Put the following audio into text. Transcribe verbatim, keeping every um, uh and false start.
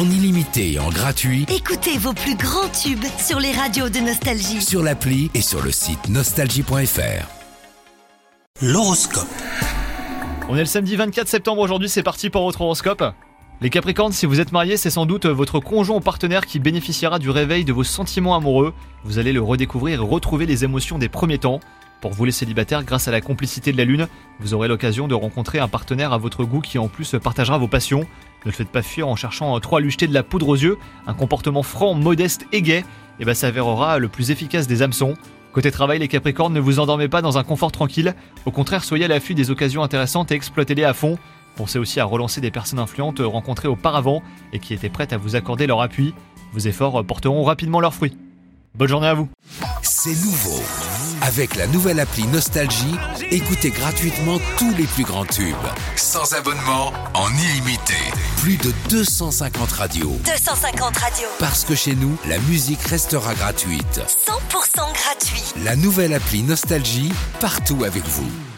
en illimité et en gratuit Écoutez vos plus grands tubes sur les radios de Nostalgie. sur l'appli et sur le site nostalgie point f r. L'horoscope. On est le samedi vingt-quatre septembre aujourd'hui, c'est parti pour votre horoscope. Les Capricornes, si vous êtes mariés, c'est sans doute votre conjoint ou partenaire qui bénéficiera du réveil de vos sentiments amoureux. Vous allez le redécouvrir et retrouver les émotions des premiers temps. Pour vous les célibataires, grâce à la complicité de la lune, vous aurez l'occasion de rencontrer un partenaire à votre goût qui en plus partagera vos passions. Ne le faites pas fuir en cherchant trop à lui jeter de la poudre aux yeux. Un comportement franc, modeste et gai eh ben, s'avérera le plus efficace des hameçons. Côté travail, les Capricornes, ne vous endormez pas dans un confort tranquille. Au contraire, soyez à l'affût des occasions intéressantes et exploitez-les à fond. Pensez aussi à relancer des personnes influentes rencontrées auparavant et qui étaient prêtes à vous accorder leur appui. Vos efforts porteront rapidement leurs fruits. Bonne journée à vous. C'est nouveau. Avec la nouvelle appli Nostalgie, écoutez gratuitement tous les plus grands tubes. Sans abonnement, en illimité. Plus de deux cent cinquante radios. deux cent cinquante radios. Parce que chez nous, la musique restera gratuite. cent pour cent gratuit. La nouvelle appli Nostalgie, partout avec vous.